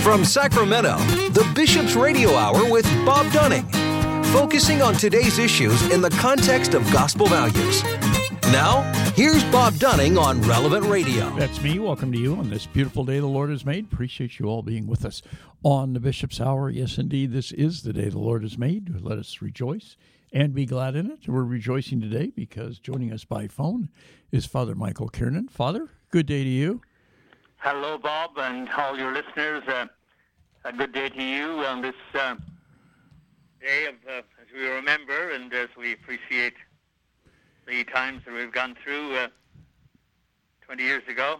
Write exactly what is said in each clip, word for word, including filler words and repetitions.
From Sacramento, the Bishop's Radio Hour with Bob Dunning, focusing on today's issues in the context of gospel values. Now, here's Bob Dunning on Relevant Radio. That's me. Welcome to you on this beautiful day the Lord has made. Appreciate you all being with us on the Bishop's Hour. Yes, indeed, this is the day the Lord has made. Let us rejoice and be glad in it. We're rejoicing today because joining us by phone is Father Michael Kiernan. Father, good day to you. Hello, Bob, and all your listeners. Uh, a good day to you on this uh, day of, uh, as we remember and as we appreciate the times that we've gone through uh, twenty years ago.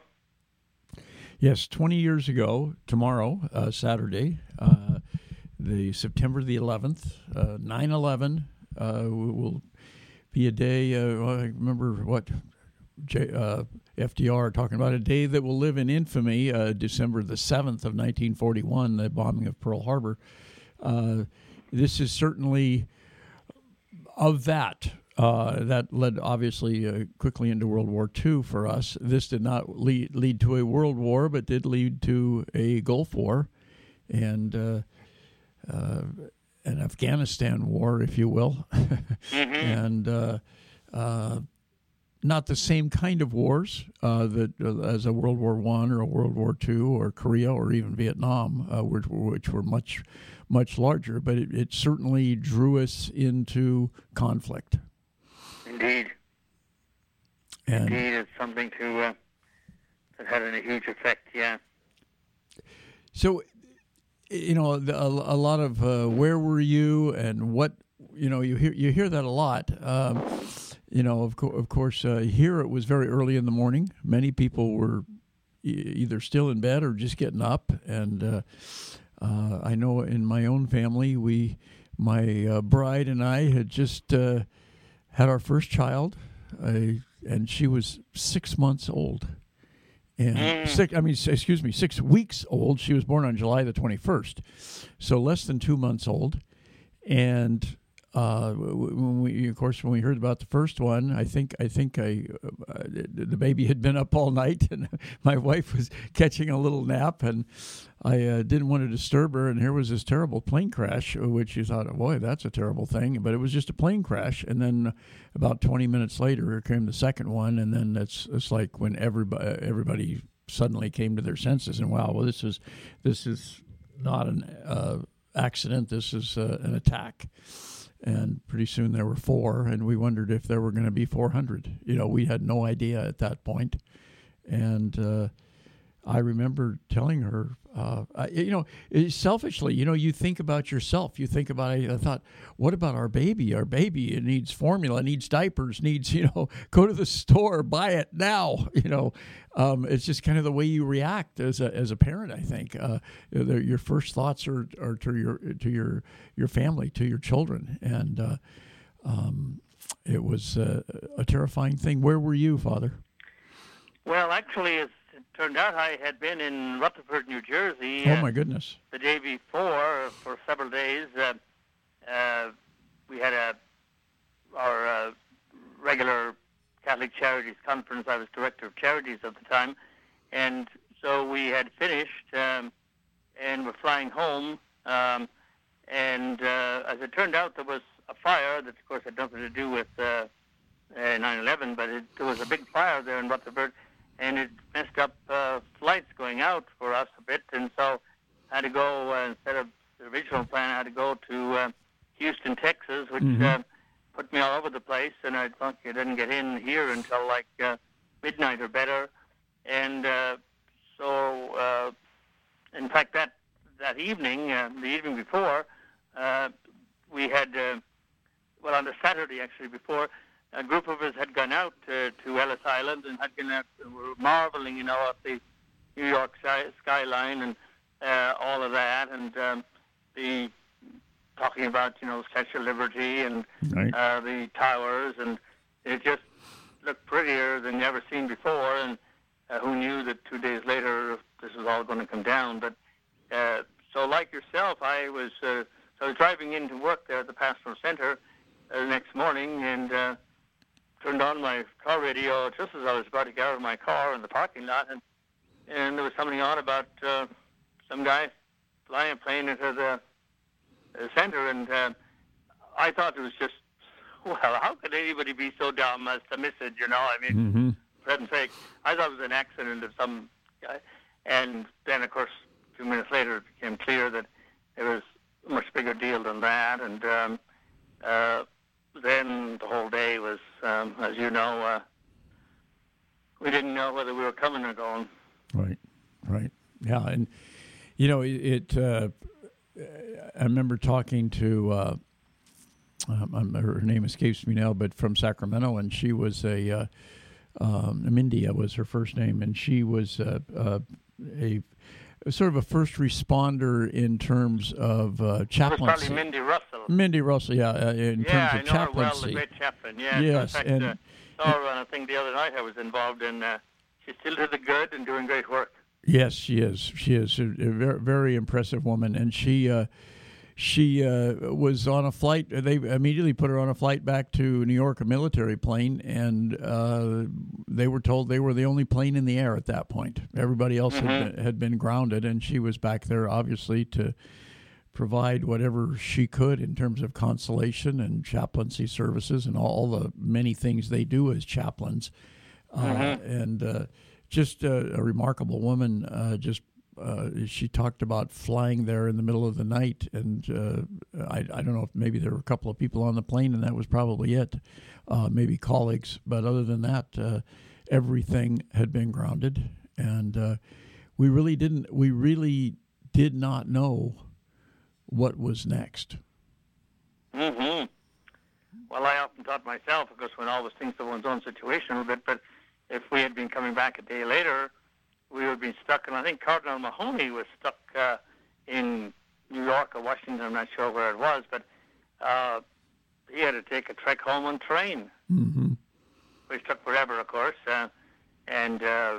Yes, twenty years ago, tomorrow, uh, Saturday, uh, the September the eleventh, uh, nine eleven uh, will be a day, uh, well, I remember what J, uh, F D R talking about, a day that will live in infamy, uh, December the seventh of nineteen forty-one, the bombing of Pearl Harbor. Uh, this is certainly of that. Uh, that led, obviously, uh, quickly into World War Two for us. This did not lead, lead to a world war, but did lead to a Gulf War and uh, uh, an Afghanistan war, if you will. mm-hmm. And uh, uh, not the same kind of wars uh, that uh, as a World War One or a World War Two or Korea or even Vietnam, uh, which, which were much, much larger. But it, it certainly drew us into conflict. Indeed. And Indeed, it's something to uh, that had a huge effect, yeah. So, you know, the, a, a lot of uh, where were you and what, you know, you hear you hear that a lot. Um, you know, of, co- of course, uh, here it was very early in the morning. Many people were e- either still in bed or just getting up. And uh, uh, I know in my own family, we, my uh, bride and I had just uh, had our first child, uh, and she was six months old. And mm. six, I mean, excuse me, six weeks old. She was born on July the twenty-first, so less than two months old. And uh, when we, of course, when we heard about the first one, I think I think I uh, the baby had been up all night, and my wife was catching a little nap, and I uh, didn't want to disturb her. And here was this terrible plane crash, which you thought, boy, that's a terrible thing. But it was just a plane crash. And then about twenty minutes later came the second one, and then it's it's like when everybody everybody suddenly came to their senses, and wow, well, this is this is not an uh, accident. This is uh, an attack. And pretty soon there were four, and we wondered if there were going to be four hundred. You know, we had no idea at that point. And uh, I remember telling her, uh, I, you know, selfishly, you know, you think about yourself. You think about, I thought, what about our baby? Our baby, it needs formula, needs diapers, needs, you know, go to the store, buy it now. You know, um, it's just kind of the way you react as a as a parent. I think uh, your first thoughts are, are to your to your your family, to your children, and uh, um, it was uh, a terrifying thing. Where were you, Father? Well, actually, as it turned out, I had been in Rutherford, New Jersey. Oh, my goodness. Uh, the day before, for several days. Uh, uh, we had a our uh, regular Catholic Charities Conference. I was Director of Charities at the time. And so we had finished um, and were flying home. Um, and uh, as it turned out, there was a fire that, of course, had nothing to do with uh, uh, nine eleven, but it, there was a big fire there in Rutherford. And it messed up uh, flights going out for us a bit, and so I had to go, uh, instead of the original plan, I had to go to uh, Houston, Texas, which mm-hmm. uh, put me all over the place, and I thought I didn't get in here until like uh, midnight or better. And uh, so, uh, in fact, that that evening, uh, the evening before, uh, we had, uh, well, on the Saturday actually before, a group of us had gone out uh, to Ellis Island and had gone out, and were marveling, you know, at the New York sky, skyline and uh, all of that, and um, the talking about, you know, Statue of Liberty and right. uh, the towers, and it just looked prettier than you ever seen before. And uh, who knew that two days later this was all going to come down? But uh, so, like yourself, I was uh, so I was driving into work there at the Pastoral Center uh, the next morning, and Uh, turned on my car radio just as I was about to get out of my car in the parking lot, and and there was something on about uh, some guy flying a plane into the, the center, and uh, I thought it was just, well, how could anybody be so dumb as to miss it, you know? I mean, Mm-hmm. for heaven's sake, I thought it was an accident of some guy. And then, of course, a few minutes later, it became clear that it was a much bigger deal than that. And um, uh, then the whole day was, um, as you know, uh, we didn't know whether we were coming or going. Right, right. Yeah, and, you know, it, it uh, I remember talking to, uh, um, her name escapes me now, but from Sacramento, and she was a, uh, um, Mindia was her first name, and she was uh, uh, a sort of a first responder in terms of uh, chaplaincy. It was probably Mindy Russell. Mindy Russell, yeah, uh, in yeah, terms of I know her well, chaplaincy. the great chaplain. Yeah, Yes, in fact, and uh, saw her on a thing the other night I was involved in. Uh, she's still to the good and doing great work. Yes, she is. She is a, a very, very impressive woman, and she uh, she uh, was on a flight. They immediately put her on a flight back to New York, a military plane, and uh, they were told they were the only plane in the air at that point. Everybody else Mm-hmm. had, been, had been grounded, and she was back there, obviously, to provide whatever she could in terms of consolation and chaplaincy services and all the many things they do as chaplains. Mm-hmm. Uh, and uh, just a, a remarkable woman. Uh, just uh, she talked about flying there in the middle of the night, and uh, I, I don't know if maybe there were a couple of people on the plane, and that was probably it. Uh, maybe colleagues, but other than that, uh, everything had been grounded, and uh, we really didn't. We really did not know what was next. Mm-hmm. Well, I often thought myself, of course, when all those things to one's own situation a bit, but if we had been coming back a day later, we would have been stuck, and I think Cardinal Mahoney was stuck uh, in New York or Washington, I'm not sure where it was, but uh, he had to take a trek home on train, Mm-hmm. which took forever, of course, uh, and uh,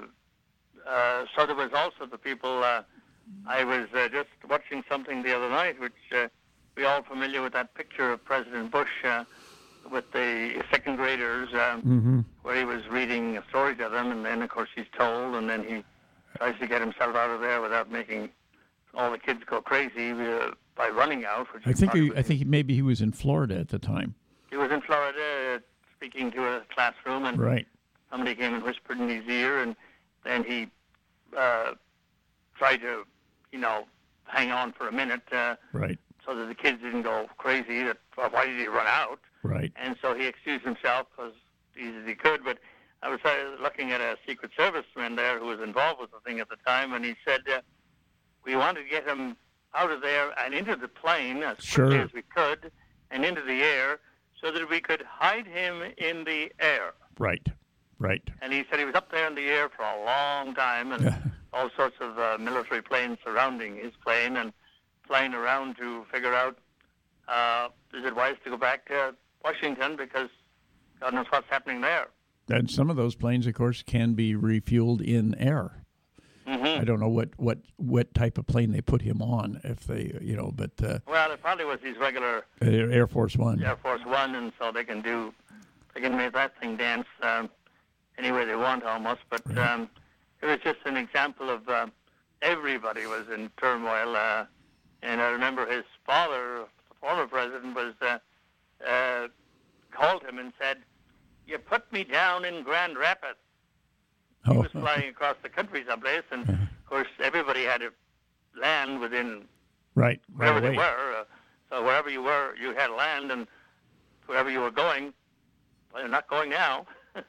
uh, so there was also the people, uh, I was uh, just watching something the other night, which uh, we're all familiar with that picture of President Bush uh, with the second graders, um, Mm-hmm. where he was reading a story to them, and then, of course, he's told, and then he tries to get himself out of there without making all the kids go crazy uh, by running out. Which I think he, he, I think he, maybe he was in Florida at the time. he was in Florida uh, speaking to a classroom, and Right. somebody came and whispered in his ear, and then he uh, tried to, you know, hang on for a minute uh, Right. so that the kids didn't go crazy. That well, why did he run out? Right. And so he excused himself as easy as he could. But I was uh, looking at a Secret Service man there who was involved with the thing at the time, and he said, uh, we wanted to get him out of there and into the plane as Sure. quickly as we could and into the air so that we could hide him in the air. Right. Right. And he said he was up there in the air for a long time, and all sorts of uh, military planes surrounding his plane and flying around to figure out, uh, is it wise to go back to Washington because God knows what's happening there. And some of those planes, of course, can be refueled in air. Mm-hmm. I don't know what, what, what type of plane they put him on, if they, you know, but uh, Well, it probably was his regular Air Air Force One. Air Force One, and so they can do, they can make that thing dance um, any way they want almost. But Right. um, it was just an example of uh, everybody was in turmoil. Uh, and I remember his father, the former president, was uh, uh, called him and said, "You put me down in Grand Rapids." He Oh. was flying across the country someplace, and of course everybody had to land within Right. Right wherever they away. were. Uh, so wherever you were, you had land, and wherever you were going, well, you're not going now.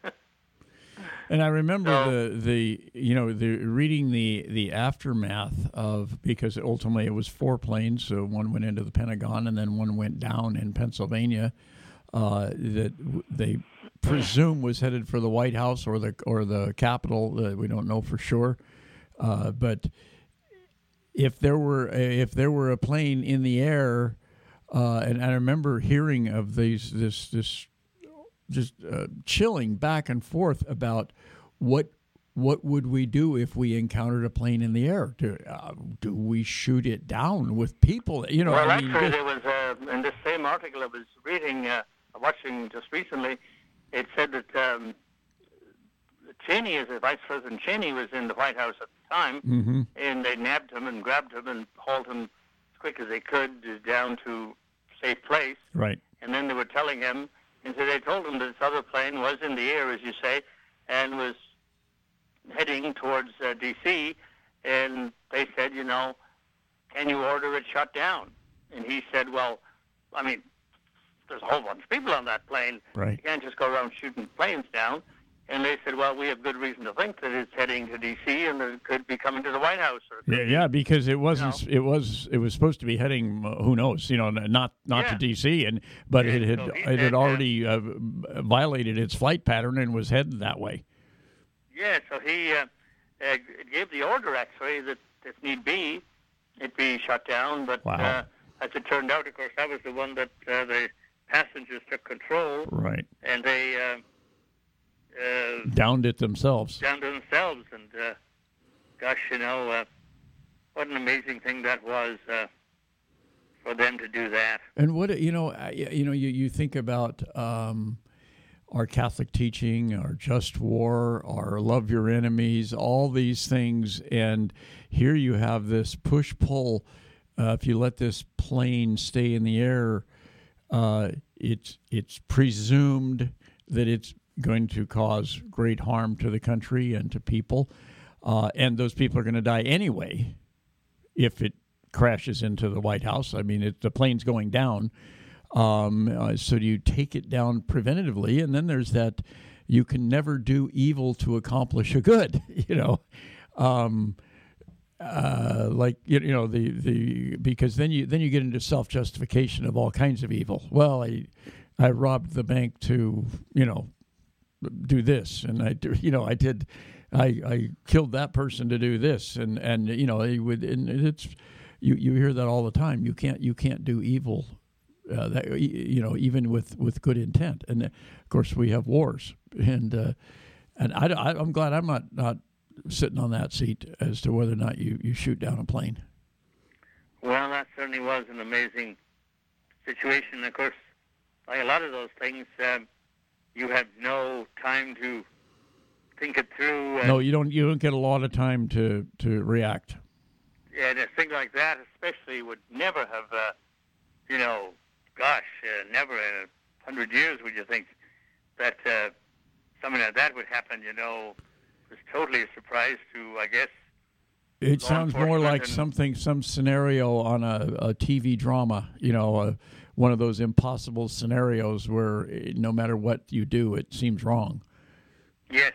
And I remember So- the, the you know the reading the the aftermath of, because ultimately it was four planes, so one went into the Pentagon and then one went down in Pennsylvania, uh, that w- they presume was headed for the White House or the or the Capitol. Uh, we don't know for sure, uh, but if there were a, if there were a plane in the air, uh, and I remember hearing of these this this. just uh, chilling back and forth about what what would we do if we encountered a plane in the air? Do, uh, do we shoot it down with people? You know, well, I mean, actually, just- there was uh, in this same article I was reading, uh, watching just recently. It said that um, Cheney, as a Vice President Cheney, was in the White House at the time, Mm-hmm. and they nabbed him and grabbed him and hauled him as quick as they could down to a safe place. Right. And then they were telling him, and so they told him that this other plane was in the air, as you say, and was heading towards uh, D C, and they said, you know, can you order it shut down? And he said, well, I mean, there's a whole bunch of people on that plane. Right. You can't just go around shooting planes down. And they said, well, we have good reason to think that it's heading to D C and that it could be coming to the White House. Or Yeah, yeah, because it wasn't. You know, it was. It was supposed to be heading. Uh, who knows? You know, not not yeah. to D C, and but yeah, it had so it said, had already uh, uh, violated its flight pattern and was headed that way. Yeah, so he uh, uh, gave the order actually that if need be, it be shut down. But wow. uh, as it turned out, of course, that was the one that uh, the passengers took control. Right. And they. Uh, Uh, downed it themselves. Downed it themselves, and uh, gosh, you know, uh, what an amazing thing that was uh, for them to do that. And what you know, you know, you, you think about um, our Catholic teaching, our just war, our love your enemies, all these things, and here you have this push pull. Uh, if you let this plane stay in the air, uh, it's it's presumed that it's going to cause great harm to the country and to people. Uh, and those people are going to die anyway if it crashes into the White House. I mean, it, the plane's going down. Um, uh, so you take it down preventatively. And then there's that you can never do evil to accomplish a good, you know. Um, uh, like, you, you know, the, the because then you then you get into self-justification of all kinds of evil. Well, I, I robbed the bank to, you know, do this, and I, you know, I did, I, I killed that person to do this, and and you know, it would, and it's, you, you hear that all the time. You can't you can't do evil, uh, that you know, even with, with good intent. And of course, we have wars, and uh, and I, I I'm glad I'm not not sitting on that seat as to whether or not you, you shoot down a plane. Well, that certainly was an amazing situation. Of course, like a lot of those things. Um, You have no time to think it through. No, you don't. You don't get a lot of time to, to react. Yeah, and a thing like that, especially, would never have, uh, you know, gosh, uh, never in a hundred years would you think that uh, something like that would happen. You know, it was totally a surprise to, I guess. It sounds more like and, something, some scenario on a, a T V drama. You know. A, one of those impossible scenarios where no matter what you do, it seems wrong. Yes.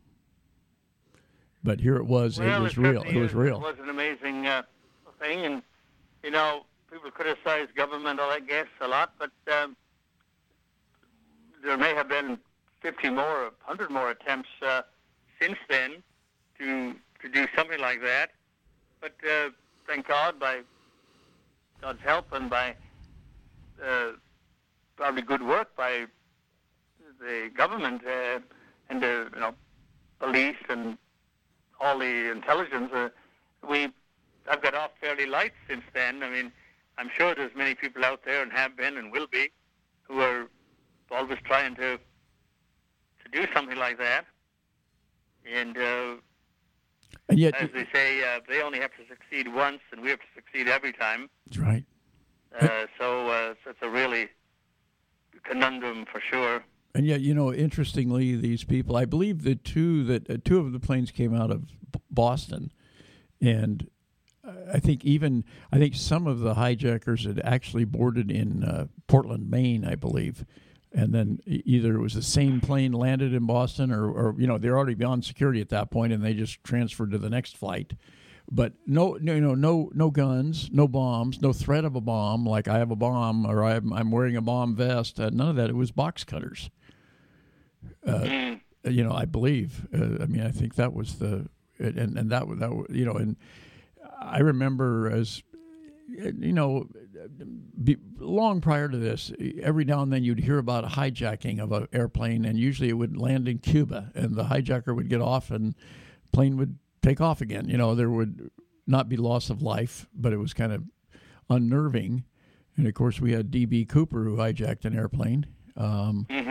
But here it was. Well, it was it real. It was real. It was an amazing uh, thing. And, you know, people criticize government, I guess, a lot. But um, there may have been fifty more, one hundred more attempts uh, since then to to do something like that. But uh, thank God, by God's help and by Uh, probably good work by the government uh, and the you know police and all the intelligence. Uh, we I've got off fairly light since then. I mean, I'm sure there's many people out there and have been and will be who are always trying to to do something like that. And uh, and yet, as they say, uh, they only have to succeed once, and we have to succeed every time. That's right. Uh, so uh, so it's a really conundrum for sure. And yet, you know, interestingly, these people, I believe the two that uh, two of the planes came out of B- Boston, and I think even I think some of the hijackers had actually boarded in uh, Portland, Maine, I believe, and then either it was the same plane landed in Boston, or, or you know, they're already beyond security at that point, and they just transferred to the next flight. But no, no, you know, no, no guns, no bombs, no threat of a bomb. Like I have a bomb, or I'm, I'm wearing a bomb vest. Uh, none of that. It was box cutters. Uh, mm. You know, I believe. Uh, I mean, I think that was the, and and that that you know, and I remember as, you know, be, long prior to this, every now and then you'd hear about a hijacking of an airplane, and usually it would land in Cuba, and the hijacker would get off, and plane would take off again. You know, there would not be loss of life, but it was kind of unnerving. And of course, we had D B Cooper who hijacked an airplane, um, Mm-hmm.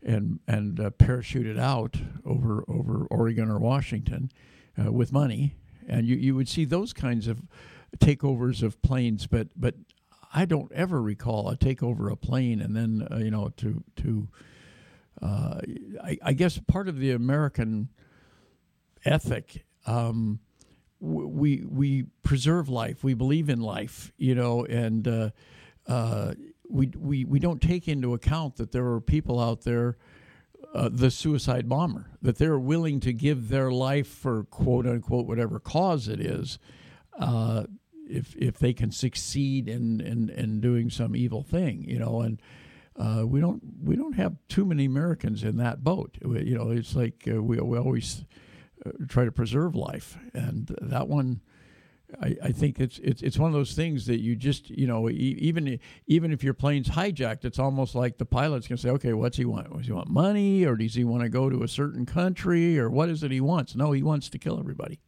and and uh, parachuted out over over Oregon or Washington uh, with money, and you, you would see those kinds of takeovers of planes, but but I don't ever recall a takeover of a plane and then uh, you know to to uh, I, I guess part of the American ethic. Um, we we preserve life. We believe in life, you know, and uh, uh, we we we don't take into account that there are people out there, uh, the suicide bomber, that they're willing to give their life for quote unquote whatever cause it is, uh, if if they can succeed in, in, in doing some evil thing, you know, and uh, we don't we don't have too many Americans in that boat. You know, it's like uh, we we always try to preserve life, and that one, I, I think it's it's it's one of those things that you just you know e- even even if your plane's hijacked, it's almost like the pilot's gonna say, okay, what's he want? Does he want money, or does he want to go to a certain country, or what is it he wants? No, he wants to kill everybody.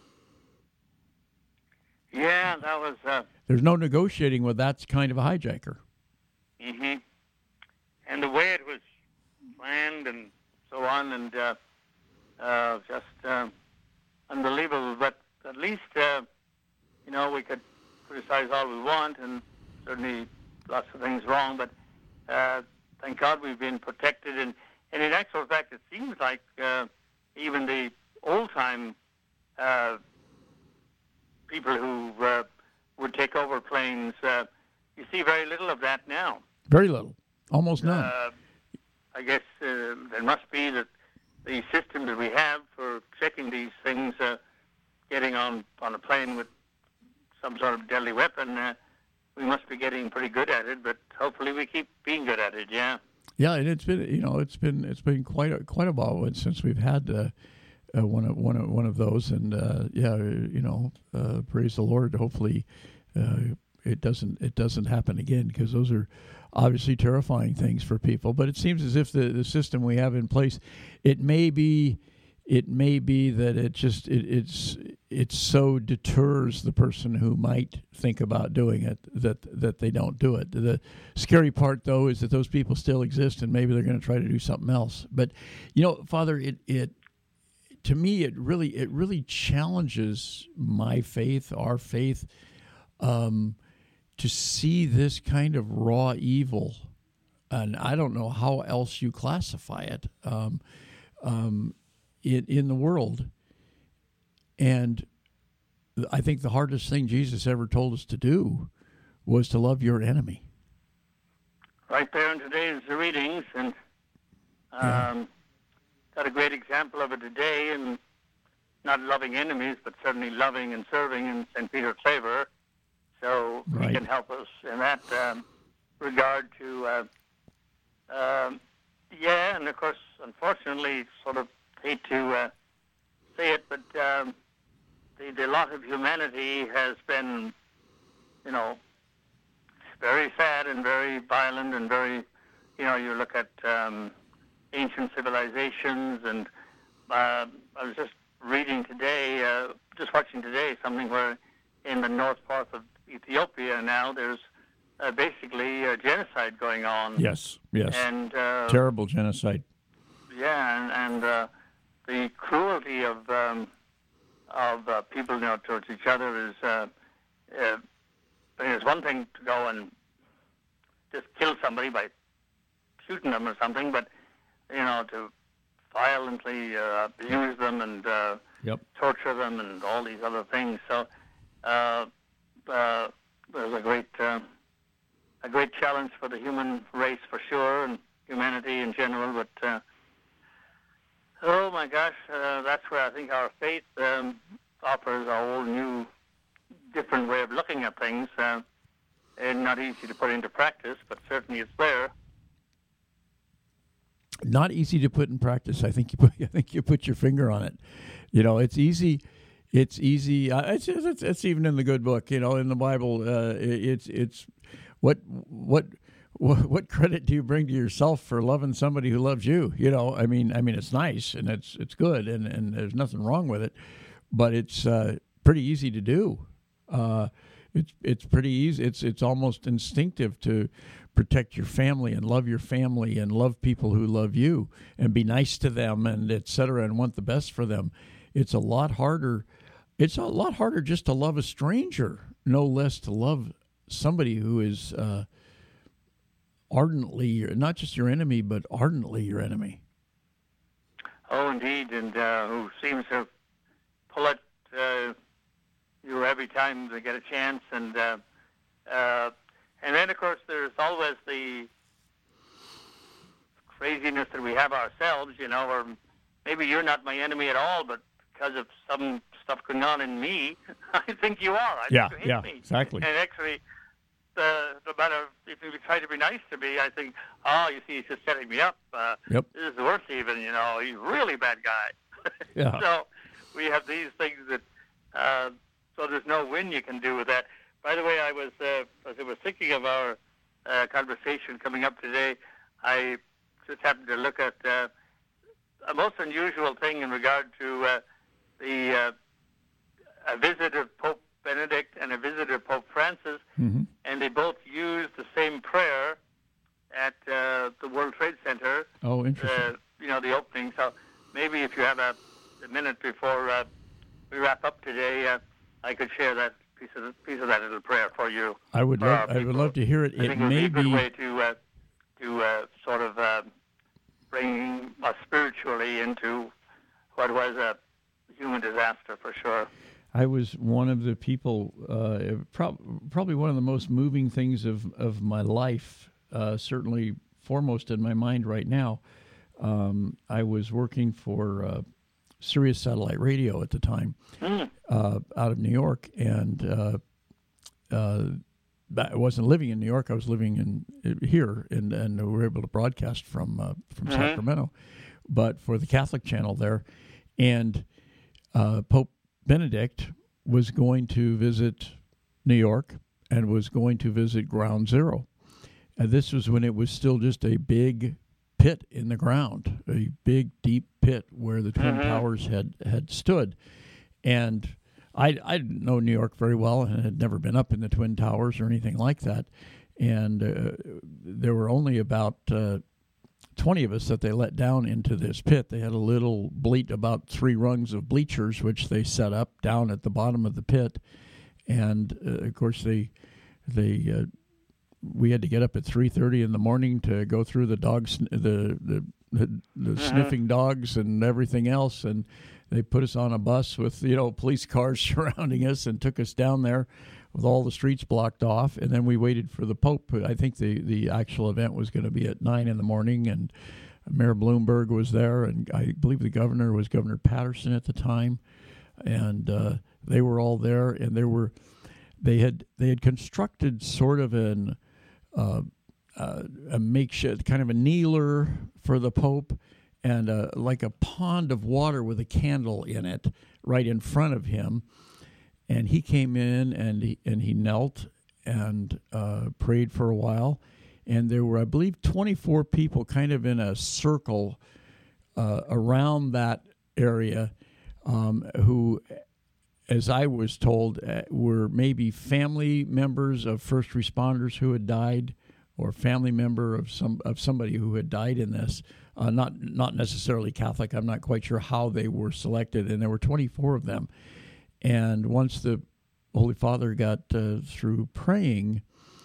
Yeah, that was. Uh, There's no negotiating with that kind of a hijacker. Mm-hmm. And the way it was planned and so on, and. Uh, Uh, just uh, unbelievable, but at least, uh, you know, we could criticize all we want, and certainly lots of things wrong, but uh, thank God we've been protected, and, and in actual fact, it seems like uh, even the old-time uh, people who uh, would take over planes, uh, you see very little of that now. Very little, almost none. Uh, I guess uh, there must be that the system that we have for checking these things, uh, getting on, on a plane with some sort of deadly weapon, uh, we must be getting pretty good at it. But hopefully, we keep being good at it. Yeah. Yeah, and it's been you know it's been it's been quite a, quite a while since we've had uh, uh, one of one of one of those, and uh, yeah, you know, uh, praise the Lord. Hopefully, uh, it doesn't it doesn't happen again, because those are obviously terrifying things for people. But it seems as if the, the system we have in place, it may be, it may be that it just it, it's it so deters the person who might think about doing it that that they don't do it. The scary part, though, is that those people still exist, and maybe they're going to try to do something else. But you know, Father, it it to me it really it really challenges my faith, our faith. Um, to see this kind of raw evil, and I don't know how else you classify it, um, um, in, in the world. And I think the hardest thing Jesus ever told us to do was to love your enemy. Right there in today's readings, and um, yeah. got a great example of it today, and not loving enemies, but certainly loving and serving in Saint Peter Claver. So right. He can help us in that um, regard to, uh, um, yeah, and of course, unfortunately, sort of hate to uh, say it, but um, the, the lot of humanity has been, you know, very sad and very violent and very, you know, you look at um, ancient civilizations, and uh, I was just reading today, uh, just watching today, something where in the north part of Ethiopia now, there's uh, basically a genocide going on. Yes, yes. And uh, terrible genocide. Yeah, and, and uh, the cruelty of um, of uh, people, you know, towards each other is. Uh, uh, it's one thing to go and just kill somebody by shooting them or something, but you know, to violently uh, abuse them and uh, yep. torture them and all these other things. So. Uh, Uh, there's a great, uh, a great challenge for the human race for sure, and humanity in general. But uh, oh my gosh, uh, that's where I think our faith um, offers a whole new, different way of looking at things, uh, and not easy to put into practice, but certainly it's there. Not easy to put in practice. I think you put, I think you put your finger on it. You know, it's easy. It's easy. Uh, it's, it's it's even in the good book, you know, in the Bible. Uh, it, it's it's what what what credit do you bring to yourself for loving somebody who loves you? You know, I mean, I mean, it's nice and it's it's good and, and there's nothing wrong with it, but it's uh, pretty easy to do. Uh, it's it's pretty easy. It's it's almost instinctive to protect your family and love your family and love people who love you and be nice to them and et cetera and want the best for them. It's a lot harder. It's a lot harder just to love a stranger, no less to love somebody who is uh, ardently, not just your enemy, but ardently your enemy. Oh, indeed, and uh, who seems to pull at uh, you every time they get a chance. And uh, uh, and then, of course, there's always the craziness that we have ourselves, you know, or maybe you're not my enemy at all, but because of some stuff going on in me, I think you are. I yeah, think you hate yeah, me. exactly. And actually, uh, no matter if you try to be nice to me, I think, oh, you see, he's just setting me up. Uh, yep. This is worse even, you know, he's a really bad guy. Yeah. So we have these things that, uh, so there's no win you can do with that. By the way, I was, uh, as I was thinking of our uh, conversation coming up today, I just happened to look at uh, a most unusual thing in regard to uh, the uh, a visit of Pope Benedict and a visit of Pope Francis, mm-hmm. and they both used the same prayer at uh, the World Trade Center. Oh, interesting. Uh, you know, the opening. So maybe if you have a, a minute before uh, we wrap up today, uh, I could share that piece of piece of that little prayer for you. I would love. I would love to hear it. I it think it would may be a good be way to uh, to uh, sort of uh, bring us spiritually into what was a human disaster for sure. I was one of the people, uh, pro- probably one of the most moving things of, of my life, uh, certainly foremost in my mind right now. Um, I was working for uh, Sirius Satellite Radio at the time, mm. uh, out of New York, and uh, uh, I wasn't living in New York. I was living in here, and, and we were able to broadcast from uh, from mm-hmm. Sacramento, but for the Catholic channel there, and uh, Pope Benedict was going to visit New York and was going to visit Ground Zero. And this was when it was still just a big pit in the ground, a big, deep pit where the Twin mm-hmm. Towers had, had stood. And I, I didn't know New York very well and had never been up in the Twin Towers or anything like that. And uh, there were only about uh, twenty of us that they let down into this pit. They had a little bleat, about three rungs of bleachers, which they set up down at the bottom of the pit. And uh, of course, they they uh, we had to get up at three thirty in the morning to go through the dogs, the the the, the mm-hmm. sniffing dogs and everything else. And they put us on a bus with, you know, police cars surrounding us and took us down there with all the streets blocked off. And then we waited for the Pope. I think the, the actual event was going to be at nine in the morning, and Mayor Bloomberg was there, and I believe the governor was Governor Patterson at the time. And uh, they were all there, and there were, they had they had constructed sort of an uh, uh, a makeshift, kind of a kneeler for the Pope, and uh, like a pond of water with a candle in it right in front of him. And he came in and he, and he knelt and uh, prayed for a while. And there were, I believe, twenty-four people kind of in a circle uh, around that area um, who, as I was told, uh, were maybe family members of first responders who had died, or family member of some of somebody who had died in this. Uh, not not necessarily Catholic. I'm not quite sure how they were selected, and there were twenty-four of them. And once the Holy Father got uh, through praying,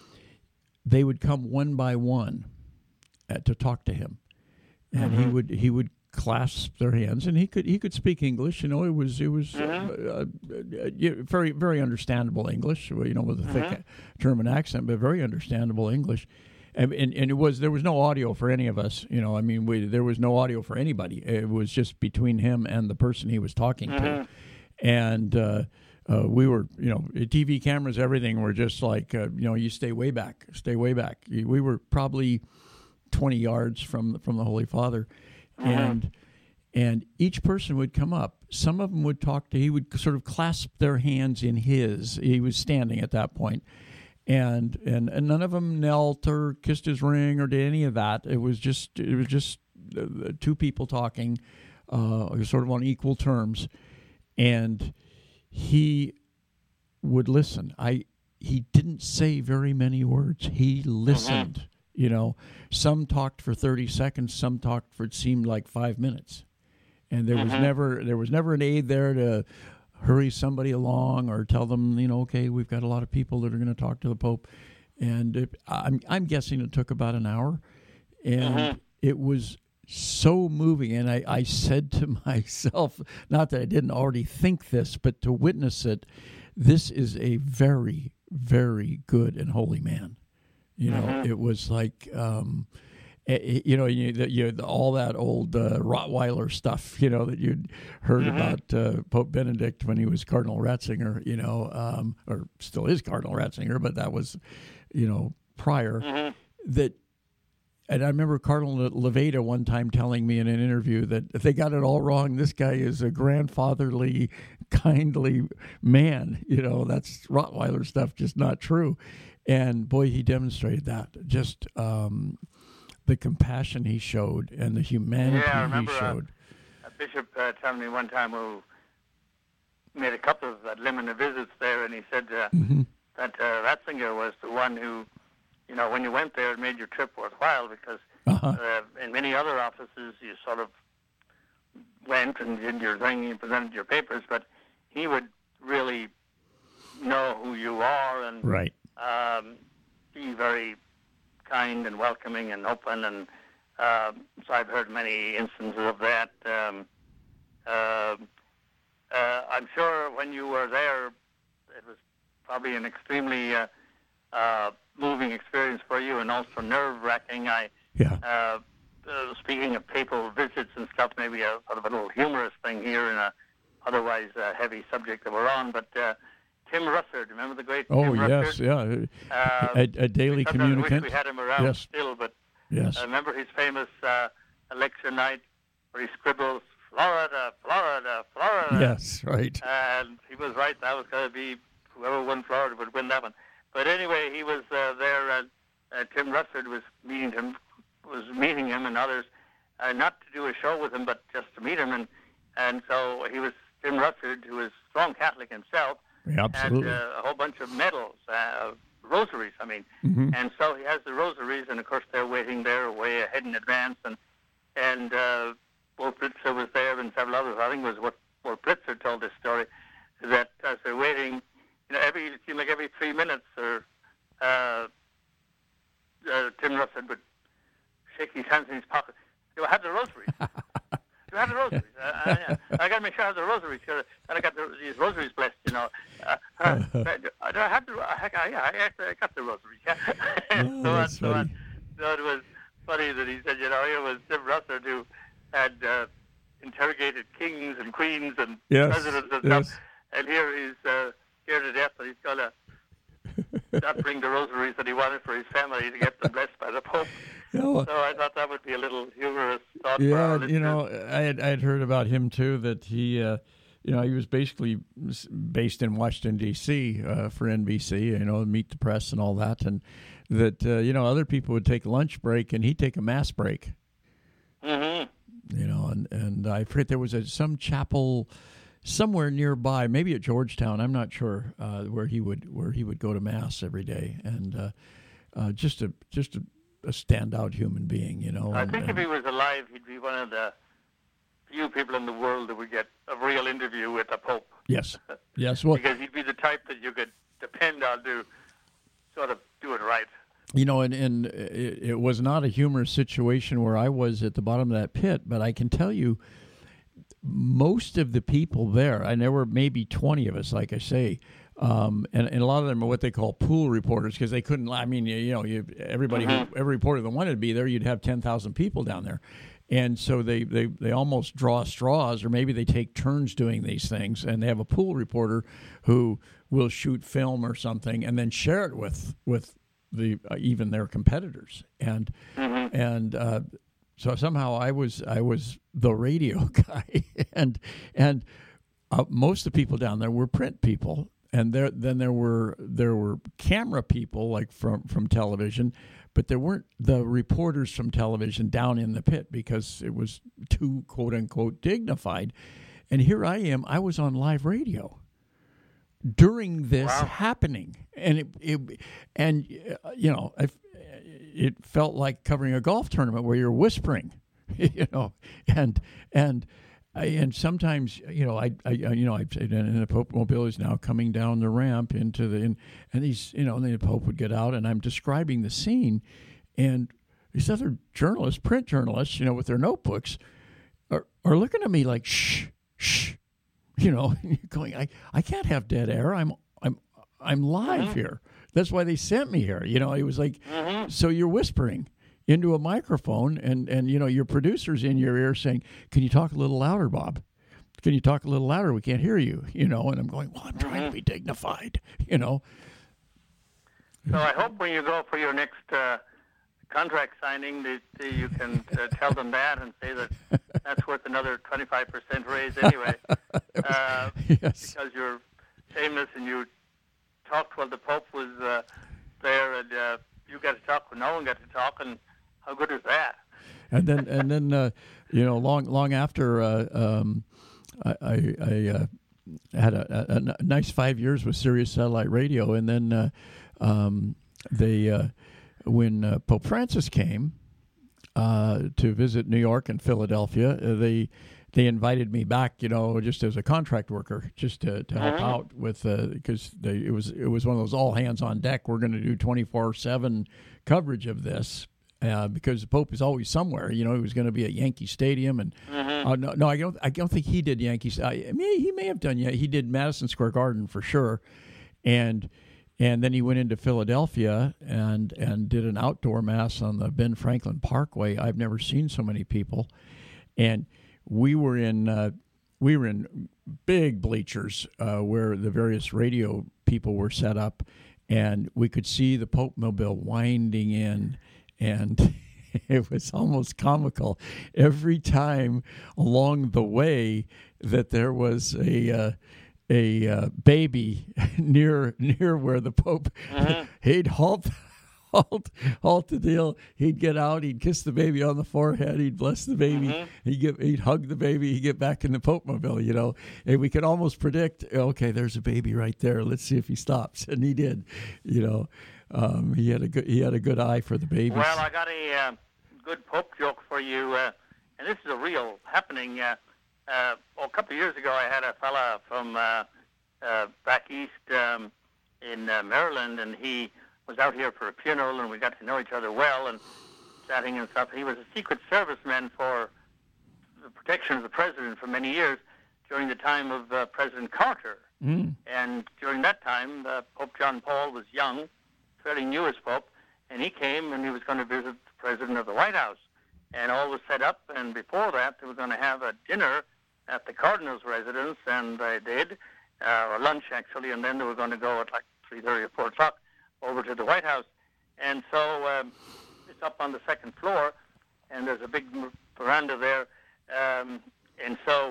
they would come one by one uh, to talk to him, and mm-hmm. he would he would clasp their hands, and he could he could speak English. You know, it was it was mm-hmm. uh, uh, very very understandable English. You know, with a thick mm-hmm. German accent, but very understandable English. And, and and it was there was no audio for any of us. You know, I mean, we, there was no audio for anybody. It was just between him and the person he was talking mm-hmm. to. And uh, uh, we were, you know, T V cameras, everything were just like, uh, you know, you stay way back, stay way back. We were probably twenty yards from from the Holy Father, mm-hmm. and and each person would come up. Some of them would talk to. He would sort of clasp their hands in his. He was standing at that point. And, and and none of them knelt or kissed his ring or did any of that. It was just it was just uh, two people talking, uh, sort of on equal terms, and he would listen. I he didn't say very many words. He listened. Mm-hmm. You know, some talked for thirty seconds, some talked for it seemed like five minutes. And there mm-hmm. was never there was never an aide there to hurry somebody along or tell them, you know, okay, we've got a lot of people that are going to talk to the Pope. And it, I'm I'm guessing it took about an hour. And mm-hmm. it was so moving. And I, I said to myself, not that I didn't already think this, but to witness it, this is a very, very good and holy man. You know, mm-hmm. it was like, um, it, you know, you, you, all that old uh, Rottweiler stuff, you know, that you'd heard mm-hmm. about uh, Pope Benedict when he was Cardinal Ratzinger, you know, um, or still is Cardinal Ratzinger, but that was, you know, prior. Mm-hmm. That, and I remember Cardinal Levada one time telling me in an interview that if they got it all wrong, this guy is a grandfatherly, kindly man. You know, that's Rottweiler stuff, just not true. And boy, he demonstrated that. Just um, the compassion he showed and the humanity yeah, I remember he showed. A, a bishop uh, telling me one time who made a couple of uh, limited visits there, and he said uh, mm-hmm. that uh, Ratzinger was the one who, you know, when you went there, it made your trip worthwhile because uh-huh. uh, in many other offices you sort of went and did your thing, you presented your papers, but he would really know who you are and. Right. Um, be very kind and welcoming and open, and uh, so I've heard many instances of that. Um, uh, uh, I'm sure when you were there, it was probably an extremely uh, uh, moving experience for you, and also nerve-wracking. I, yeah. uh, uh, speaking of papal visits and stuff, maybe a sort of a little humorous thing here in a otherwise uh, heavy subject that we're on, but. Uh, Tim Russert, remember the great oh, Tim yes, Russert? yeah. Uh, a, a daily communicant. I wish we had him around yes. still, but yes. I remember his famous uh, election night where he scribbles, Florida, Florida, Florida. Yes, right. And he was right. That was going to be whoever won Florida would win that one. But anyway, he was uh, there. Uh, uh, Tim Russert was meeting him, was meeting him and others, uh, not to do a show with him, but just to meet him. And, and so he was Tim Russert, who was a strong Catholic himself. Yeah, absolutely. And uh, a whole bunch of medals, uh, rosaries, I mean. Mm-hmm. And so he has the rosaries, and of course they're waiting there way ahead in advance. And and uh, Wolf Blitzer was there and several others. I think it was what Wolf Blitzer told this story, that as they're waiting, you know, every it seemed like every three minutes, or uh, uh, Tim Russert would shake his hands in his pocket. Do I have the rosaries? Do I have the rosaries? Uh, I, I got to make sure I have the rosaries. And I got the, these rosaries blessed, you know. Uh, uh, do I have the? I, I, I actually I got the rosaries. Yeah. Oh, so, that's so, funny. so it was funny that he said, you know, here was Tim Russert who had uh, interrogated kings and queens and yes, presidents and yes. stuff, and here he's uh, scared to death that he's going to not bring the rosaries that he wanted for his family to get them blessed by the Pope. You know, so I thought that would be a little humorous thought. Yeah, for our you know, I had I had heard about him too. That he, uh, you know, he was basically based in Washington D C uh, for N B C. You know, Meet the Press and all that, and that uh, you know other people would take a lunch break and he'd take a mass break. Mm-hmm. You know, and and I forget there was a, some chapel somewhere nearby, maybe at Georgetown. I'm not sure uh, where he would where he would go to mass every day, and uh, uh, just a just a. a standout human being, you know. I and, think and, if he was alive, he'd be one of the few people in the world that would get a real interview with the Pope. Yes, yes. Well, because he'd be the type that you could depend on to sort of do it right. You know, and, and it, it was not a humorous situation where I was at the bottom of that pit, but I can tell you most of the people there, and there were maybe twenty of us, like I say, Um, and, and a lot of them are what they call pool reporters because they couldn't. I mean, you, you know, you, everybody, mm-hmm. who, every reporter that wanted to be there, you'd have ten thousand people down there, and so they, they, they almost draw straws, or maybe they take turns doing these things, and they have a pool reporter who will shoot film or something and then share it with with the uh, even their competitors, and mm-hmm. and uh, so somehow I was I was the radio guy, and and uh, most of the people down there were print people. And there, then there were there were camera people like from, from television, but there weren't the reporters from television down in the pit because it was too quote unquote dignified. And here I am, I was on live radio, during this Wow. happening, and it, it and uh, you know, I, it felt like covering a golf tournament where you're whispering, you know, and and. I, and sometimes, you know, I, I you know, I've and the Pope Mobile is now coming down the ramp into the, and, and these, you know, and the Pope would get out, and I'm describing the scene, and these other journalists, print journalists, you know, with their notebooks, are, are looking at me like, shh, shh, you know, going, I, I can't have dead air. I'm, I'm, I'm live Mm-hmm. here. That's why they sent me here. You know, it was like, Mm-hmm. so you're whispering into a microphone, and, and you know, your producer's in your ear saying, can you talk a little louder, Bob? Can you talk a little louder? We can't hear you, you know, and I'm going, well, I'm trying to be dignified, you know. So I hope when you go for your next uh, contract signing that uh, you can uh, tell them that and say that that's worth another twenty-five percent raise anyway. Uh, Yes. Because you're famous and you talked while the Pope was uh, there, and uh, you got to talk when no one got to talk, and how good is that? And then, and then, uh, you know, long, long after, uh, um, I, I, I uh, had a, a, a nice five years with Sirius Satellite Radio, and then uh, um, they, uh, when uh, Pope Francis came uh, to visit New York and Philadelphia, uh, they they invited me back, you know, just as a contract worker, just to, to help Mhm. out with, because they it was it was one of those all hands on deck. We're going to do twenty-four seven coverage of this. Uh, because the Pope is always somewhere, you know, he was going to be at Yankee Stadium, and Mm-hmm. uh, no, no, I don't, I don't think he did Yankees. I, I mean, he may have done, yeah, he did Madison Square Garden for sure, and and then he went into Philadelphia and and did an outdoor mass on the Ben Franklin Parkway. I've never seen so many people, and we were in uh, we were in big bleachers uh, where the various radio people were set up, and we could see the Pope Mobile winding in. And it was almost comical every time along the way that there was a uh, a uh, baby near near where the Pope Mhm. he'd halt halt halt the deal. He'd get out. He'd kiss the baby on the forehead. He'd bless the baby. Mhm. He'd get he'd hug the baby. He'd get back in the Pope Mobile. You know, and we could almost predict. Okay, there's a baby right there. Let's see if he stops. And he did. You know. Um, he had a good he had a good eye for the babies. Well, I got a uh, good Pope joke for you, uh, and this is a real happening. Uh, uh, well, a couple of years ago, I had a fella from uh, uh, back east um, in uh, Maryland, and he was out here for a funeral, and we got to know each other well and chatting and stuff. He was a Secret Serviceman for the protection of the president for many years during the time of uh, President Carter. Mm. And during that time, uh, Pope John Paul was young, fairly new as Pope, and he came and he was going to visit the president of the White House. And all was set up, and before that, they were going to have a dinner at the Cardinal's residence, and they did, uh, or lunch actually, and then they were going to go at like three thirty or four o'clock over to the White House. And so um, it's up on the second floor, and there's a big veranda there. Um, and so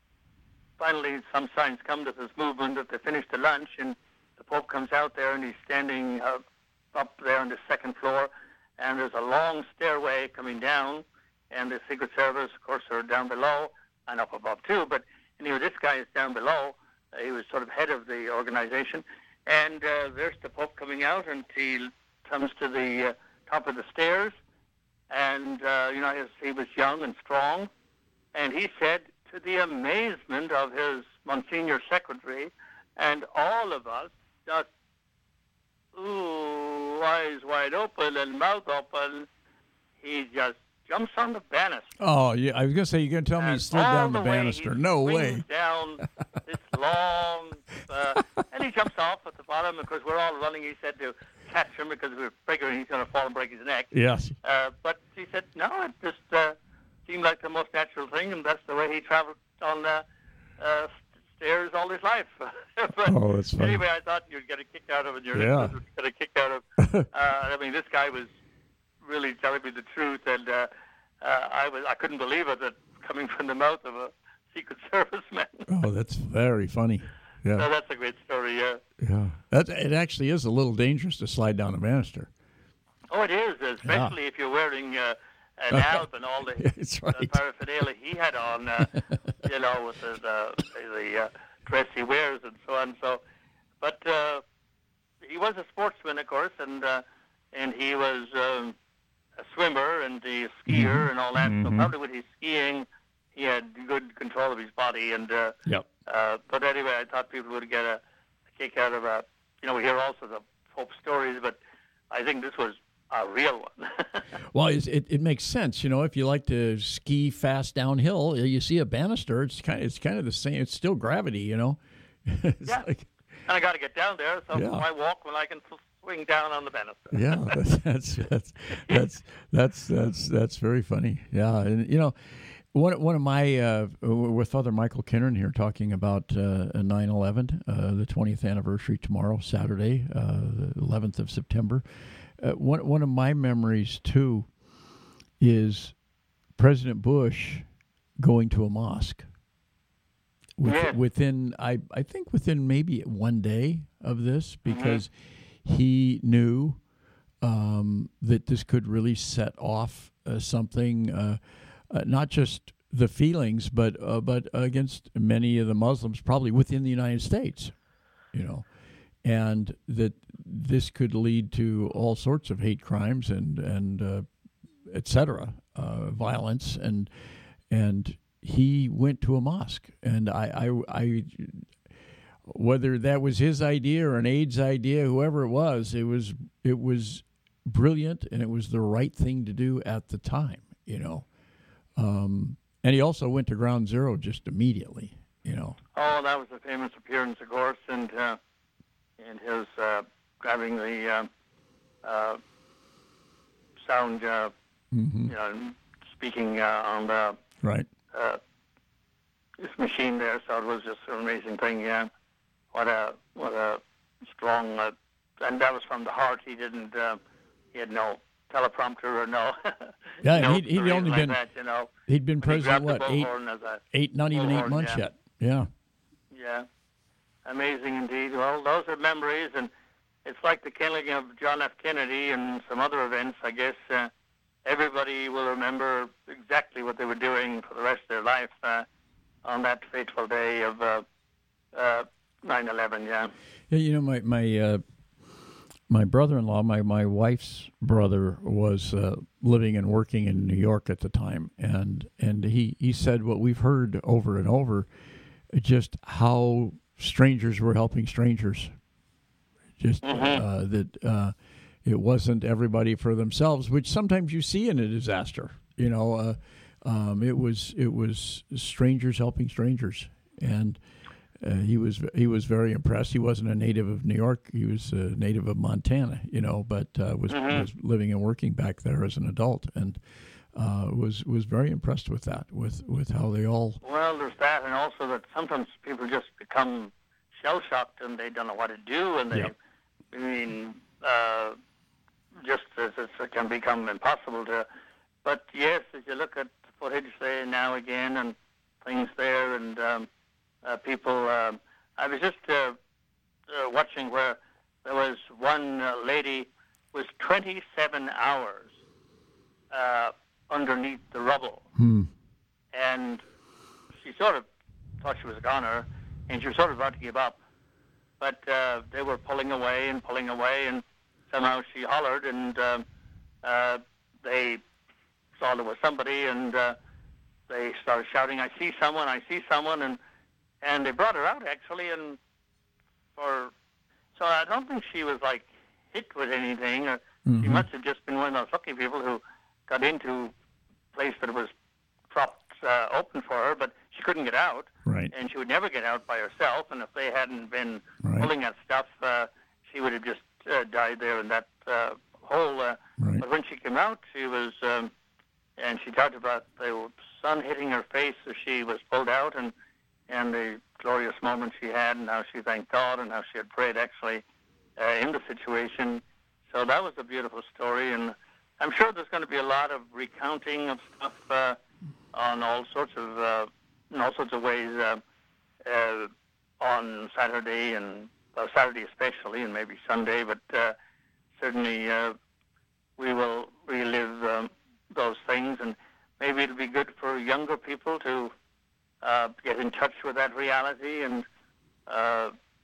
finally some signs come to this movement that they finished the lunch, and the Pope comes out there, and he's standing uh, up there on the second floor, and there's a long stairway coming down, and the Secret Service, of course, are down below, and up above too, but anyway, this guy is down below. Uh, he was sort of head of the organization, and uh, there's the Pope coming out, and he comes to the uh, top of the stairs, and, uh, you know, his, he was young and strong, and he said, to the amazement of his Monsignor Secretary and all of us, just, ooh, eyes wide open and mouth open, he just jumps on the banister. Oh, yeah. I was going to say, you're going to tell me he And slid all down the, the way banister. he No swings way. down this long, uh, and he jumps off at the bottom. Because we're all running, he said, to catch him because we were figuring he's going to fall and break his neck. Yes. Uh, but he said, no, it just uh, seemed like the most natural thing, and that's the way he traveled on uh, uh, stairs all his life. But Oh, that's funny. anyway, I thought you'd get a kick out of it. Your Yeah. listeners would get a kick out of uh, I mean, this guy was really telling me the truth, and uh, uh, I was I couldn't believe it, that coming from the mouth of a Secret Service man. Oh, that's very funny. So Yeah. that's a great story, yeah. Yeah. That, it actually is a little dangerous to slide down a banister. Oh, it is, especially if you're wearing uh, an alb and all the, That's the right. paraphernalia he had on, uh, you know, with the, the, the uh, dress he wears and so on. So but uh, he was a sportsman, of course, and uh, and he was um, a swimmer and a skier Mm-hmm. and all that. Mm-hmm. So probably with his skiing, he had good control of his body. And uh, Yep. uh, but anyway, I thought people would get a, a kick out of a. You know, we hear all sorts of hope stories, but I think this was a real one. Well, it's, it it makes sense, you know. If you like to ski fast downhill, you see a banister. It's kind of it's kind of the same. It's still gravity, you know. It's Yeah. like- And I got to get down there, so Yeah. why walk when I can s- swing down on the banister? yeah, that's that's that's that's that's that's very funny. Yeah, and you know, one one of my uh, with Father Michael Kinnan here talking about uh, nine eleven, uh, the twentieth anniversary tomorrow, Saturday, uh, the eleventh of September. Uh, one one of my memories too is President Bush going to a mosque. With, Yes. Within, I, I think within maybe one day of this, because he knew um, that this could really set off uh, something, uh, uh, not just the feelings, but uh, but against many of the Muslims, probably within the United States, you know, and that this could lead to all sorts of hate crimes and and uh, et cetera, uh, violence, and and he went to a mosque, and I, I, I, whether that was his idea or an aide's idea, whoever it was, it was it was brilliant, and it was the right thing to do at the time, you know. Um, and he also went to Ground Zero just immediately, you know. Oh, that was a famous appearance, of course, and uh, and his uh, grabbing the uh, uh, sound, uh, Mm-hmm. you know, speaking uh, on the Right. uh, this machine there. So it was just an amazing thing. Yeah, what a what a strong, uh, and that was from the heart. He didn't. Uh, he had no teleprompter or no. Yeah, notes he'd, he'd or only anything been like that, you know. he'd been When he president grabbed what the eight bullhorn as a eight not even eight bullhorn, months yeah. yet. Yeah. Yeah, amazing indeed. Well, those are memories, and it's like the killing of John F. Kennedy and some other events. I guess uh, everybody will remember exactly what they were doing for the rest of their life uh, on that fateful day of uh, uh, nine eleven. Yeah. Yeah, you know, my my uh, my brother-in-law, my my wife's brother, was uh, living and working in New York at the time, and and he, he said what we've heard over and over, just how strangers were helping strangers, just Mhm. uh, that uh, it wasn't everybody for themselves, which sometimes you see in a disaster. You know, uh, um, it was it was strangers helping strangers, and. Uh, he was he was very impressed. He wasn't a native of New York. He was a native of Montana, you know, but uh, was Mhm. was living and working back there as an adult, and uh, was was very impressed with that, with with how they all. Well, there's that, and also that sometimes people just become shell-shocked and they don't know what to do, and they, Yep. I mean, uh, just as it can become impossible to. But yes, as you look at footage there now again and things there, and um, uh, people, um, I was just uh, uh, watching where there was one uh, lady was twenty-seven hours uh, underneath the rubble. Hmm. And she sort of thought she was a goner, and she was sort of about to give up. But uh, they were pulling away and pulling away, and somehow she hollered, and um, uh, they saw there was somebody, and uh, they started shouting, "I see someone! I see someone!" and and they brought her out actually, and for so I don't think she was like hit with anything, or she Mhm. must have just been one of those lucky people who got into a place that was propped uh, open for her, but she couldn't get out, Right. and she would never get out by herself. And if they hadn't been Right. pulling at stuff, uh, she would have just uh, died there in that uh, hole. Uh, Right. But when she came out, she was, um, and she talked about the sun hitting her face as she was pulled out, and and the glorious moment she had, and how she thanked God, and how she had prayed actually uh, in the situation. So that was a beautiful story, and I'm sure there's going to be a lot of recounting of stuff uh, on all sorts of uh, in all sorts of ways uh, uh, on Saturday, and well, Saturday especially, and maybe Sunday. But uh, certainly uh, we will relive um, those things, and maybe it'll be good for younger people to uh, get in touch with that reality and uh,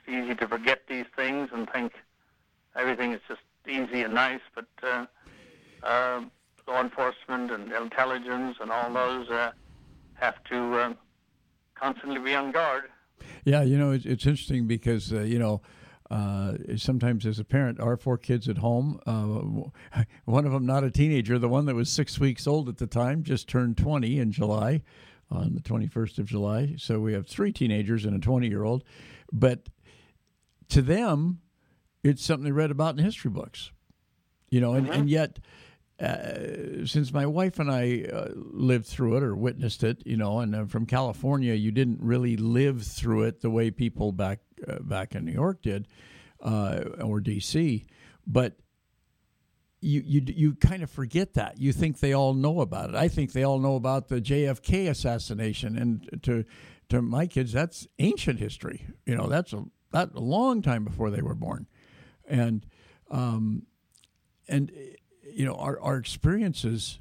easy to forget these things and think everything is just easy and nice, but uh, uh, law enforcement and intelligence and all those uh, have to uh, constantly be on guard. Yeah, you know, it's, it's interesting because, uh, you know, uh, sometimes as a parent, our four kids at home, uh, one of them not a teenager, the one that was six weeks old at the time, just turned twenty in July, on the twenty-first of July. So we have three teenagers and a twenty-year-old. But to them, it's something they read about in history books, you know, and, mm-hmm. and yet uh, since my wife and I uh, lived through it or witnessed it, you know, and uh, from California, you didn't really live through it the way people back uh, back in New York did uh, or D C, but you, you you kind of forget that. You think they all know about it. I think they all know about the J F K assassination, and to to my kids, that's ancient history. You know, that's a that a long time before they were born, and um, and. You know, our, our experiences,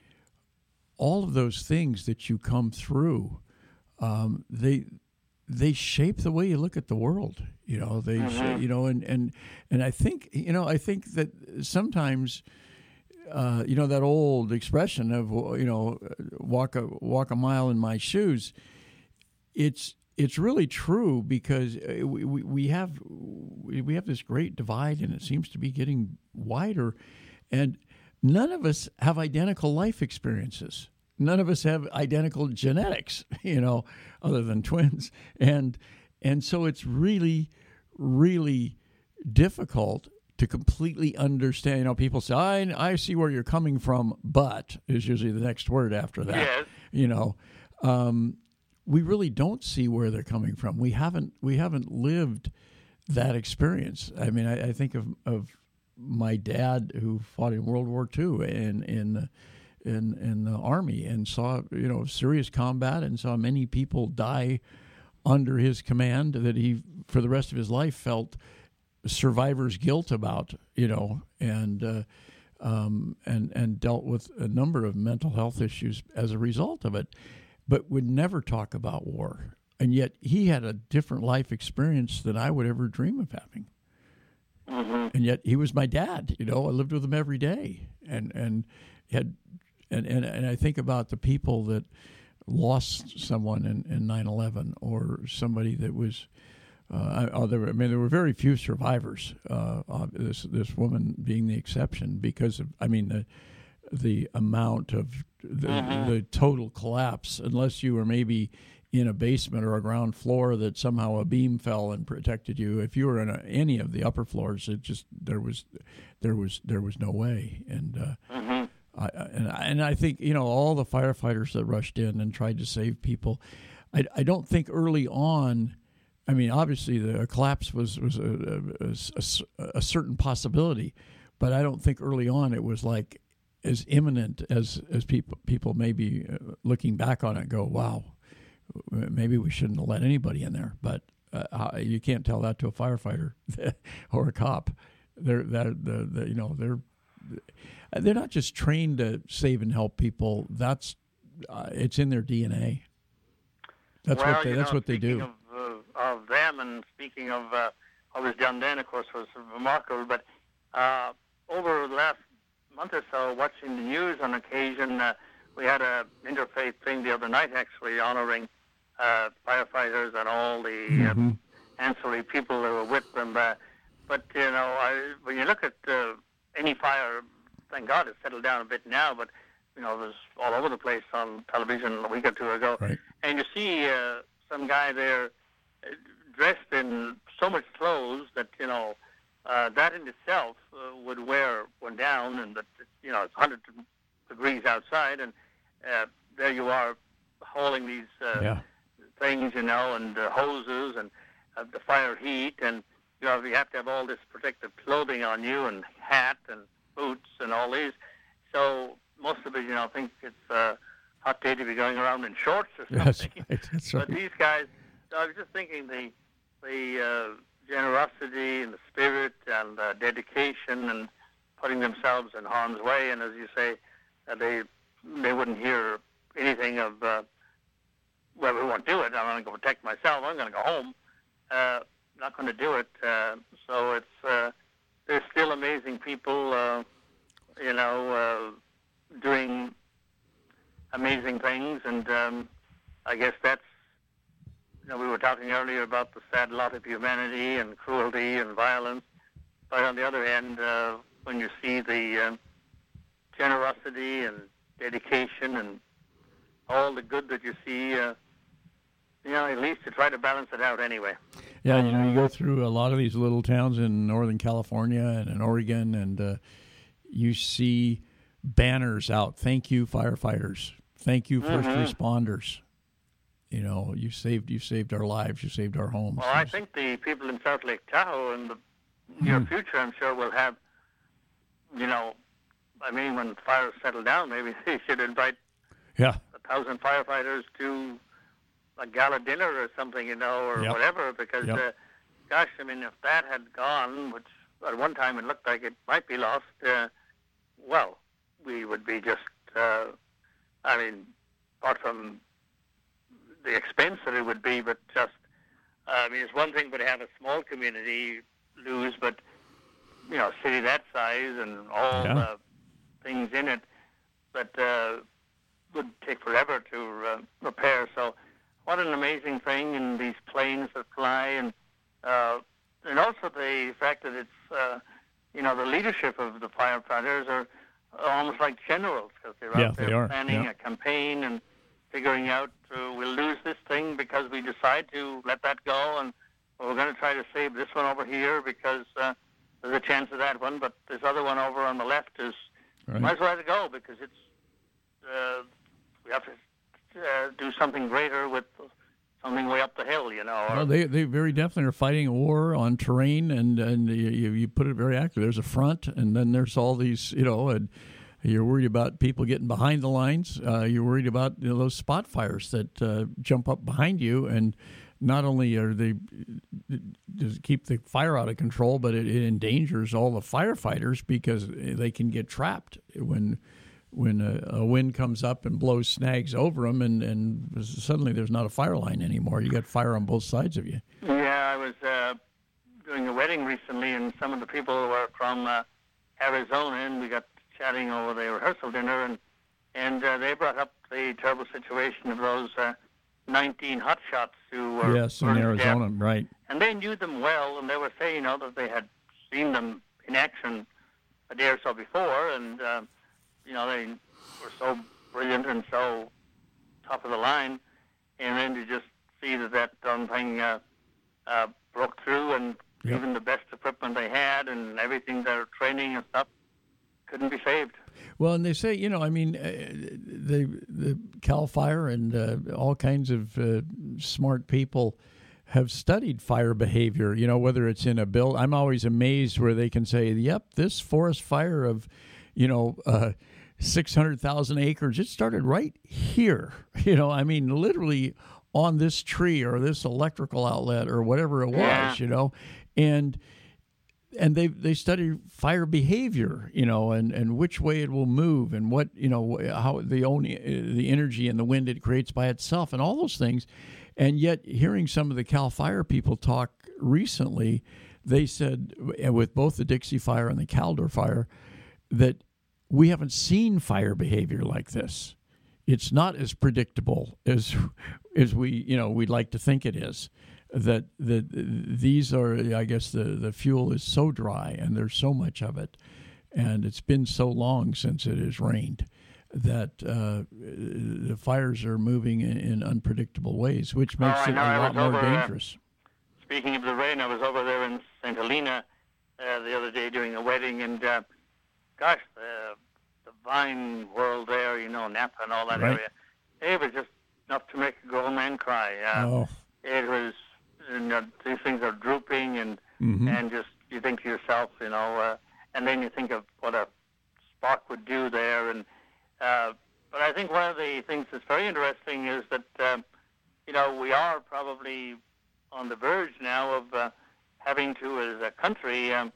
all of those things that you come through, um, they they shape the way you look at the world. You know, they mm-hmm. you know, and, and and I think you know, I think that sometimes, uh, you know, that old expression of you know, walk a walk a mile in my shoes. It's it's really true because we we, we have we have this great divide, and it seems to be getting wider. And none of us have identical life experiences. None of us have identical genetics, you know, other than twins. And and so it's really, really difficult to completely understand. You know, people say, I, I see where you're coming from, but is usually the next word after that. Yes. You know, um, we really don't see where they're coming from. We haven't we haven't lived that experience. I mean, I, I think of, of my dad who fought in World War Two in in in in the Army and saw you know serious combat and saw many people die under his command that he for the rest of his life felt survivor's guilt about, you know, and uh, um, and and dealt with a number of mental health issues as a result of it, but would never talk about war. And yet he had a different life experience than I would ever dream of having. Mm-hmm. And yet he was my dad, you know, I lived with him every day. And, and had, and, and, and I think about the people that lost someone in, in nine eleven or somebody that was, uh, I, there were, I mean, there were very few survivors, uh, this, this woman being the exception because of, I mean, the, the amount of the, mm-hmm. the total collapse, unless you were maybe in a basement or a ground floor that somehow a beam fell and protected you. If you were in a, any of the upper floors, it just there was there was there was no way. And uh, mm-hmm. I, and I, and I think you know all the firefighters that rushed in and tried to save people. I, I don't think early on. I mean, obviously the collapse was was a, a, a, a certain possibility, but I don't think early on it was like as imminent as as people people maybe looking back on it go, wow. Maybe we shouldn't have let anybody in there, but uh, you can't tell that to a firefighter or a cop. They're that the, the you know they're they're not just trained to save and help people. That's uh, it's in their D N A. That's well, what they, that's know, what they do. Of, uh, of them, and speaking of uh, what was done then, of course, was remarkable. But uh, over the last month or so, watching the news on occasion, uh, we had a interfaith thing the other night, actually honoring. Uh, firefighters and all the mm-hmm. uh, ancillary people that were with them. Uh, but, you know, I, when you look at uh, any fire, thank God it's settled down a bit now, but, you know, it was all over the place on television a week or two ago. Right. And you see uh, some guy there uh, dressed in so much clothes that, you know, uh, that in itself uh, would wear one down, and that, you know, it's one hundred degrees outside, and uh, there you are hauling these... Uh, yeah. things, you know, and uh, hoses and uh, the fire heat, and you know you have to have all this protective clothing on you, and hat and boots and all these. So most of it, you know, think it's a uh, hot day to be going around in shorts or something. That's right. That's right. But these guys, so I was just thinking the the uh, generosity and the spirit and uh, dedication and putting themselves in harm's way, and as you say, uh, they they wouldn't hear anything of. Uh, Well, we won't do it. I'm going to go protect myself. I'm going to go home. Uh, not going to do it. Uh, so it's uh, there's still amazing people, uh, you know, uh, doing amazing things, and um, I guess that's, you know, we were talking earlier about the sad lot of humanity and cruelty and violence, but on the other hand, uh, when you see the uh, generosity and dedication and all the good that you see, uh, you know, at least to try to balance it out anyway. Yeah, you know, you go through a lot of these little towns in Northern California and in Oregon, and uh, you see banners out, thank you, firefighters. Thank you, first mm-hmm. responders. You know, you saved you saved our lives. You saved our homes. Well, I think the people in South Lake Tahoe in the near mm. future, I'm sure, will have, you know, I mean, when fires settle down, maybe they should invite yeah. a thousand firefighters to a gala dinner or something, you know, or yep. whatever, because, yep. uh, gosh, I mean, if that had gone, which at one time it looked like it might be lost, uh, well, we would be just, uh, I mean, apart from the expense that it would be, but just, uh, I mean, it's one thing to have a small community lose, but, you know, a city that size and all yeah. the things in it that uh, would take forever to uh, repair. So what an amazing thing, and these planes that fly, and uh, and also the fact that it's, uh, you know, the leadership of the firefighters are almost like generals, because they're yeah, out there they are. planning yeah. a campaign and figuring out uh, we'll lose this thing because we decide to let that go, and we're going to try to save this one over here because uh, there's a chance of that one, but this other one over on the left is, right. might as well let it go because it's, uh, we have to uh, do something greater with something way up the hill, you know. Or, well, they they very definitely are fighting a war on terrain, and, and you, you put it very accurately. There's a front, and then there's all these, you know, and you're worried about people getting behind the lines. Uh, you're worried about, you know, those spot fires that uh, jump up behind you, and not only are they does it keep the fire out of control, but it, it endangers all the firefighters because they can get trapped when when a, a wind comes up and blows snags over them, and, and suddenly there's not a fire line anymore. You got fire on both sides of you. Yeah, I was uh, doing a wedding recently, and some of the people were from uh, Arizona, and we got chatting over the rehearsal dinner, and and uh, they brought up the terrible situation of those uh, nineteen hotshots who were yes in Arizona, death. Right? And they knew them well, and they were saying, you know, that they had seen them in action a day or so before, and uh, you know, they were so brilliant and so top of the line, and then to just see that that darn thing uh, uh, broke through, and yep. even the best equipment they had and everything, their training and stuff, couldn't be saved. Well, and they say, you know, I mean, uh, the the Cal Fire and uh, all kinds of uh, smart people have studied fire behavior, you know, whether it's in a build. I'm always amazed where they can say, yep, this forest fire of, you know, uh, six hundred thousand acres, it started right here. You know, I mean, literally on this tree or this electrical outlet or whatever it was, yeah. you know, and and they they study fire behavior, you know, and, and which way it will move and what, you know, how the only the energy and the wind it creates by itself and all those things. And yet hearing some of the Cal Fire people talk recently, they said, with both the Dixie Fire and the Caldor Fire, that we haven't seen fire behavior like this. It's not as predictable as as we, you know, we'd like to think it is. That that these are, I guess, the, the fuel is so dry and there's so much of it, and it's been so long since it has rained that uh, the fires are moving in, in unpredictable ways, which makes oh, it a lot more over, dangerous. Uh, speaking of the rain, I was over there in Saint Helena uh, the other day doing a wedding, and uh, gosh, the, the vine world there, you know, Napa and all that right. area, it was just enough to make a grown man cry. Uh, oh. It was, you know, these things are drooping, and mm-hmm. and just you think to yourself, you know, uh, and then you think of what a spark would do there, and uh, but I think one of the things that's very interesting is that um, you know, we are probably on the verge now of uh, having to, as a country, um,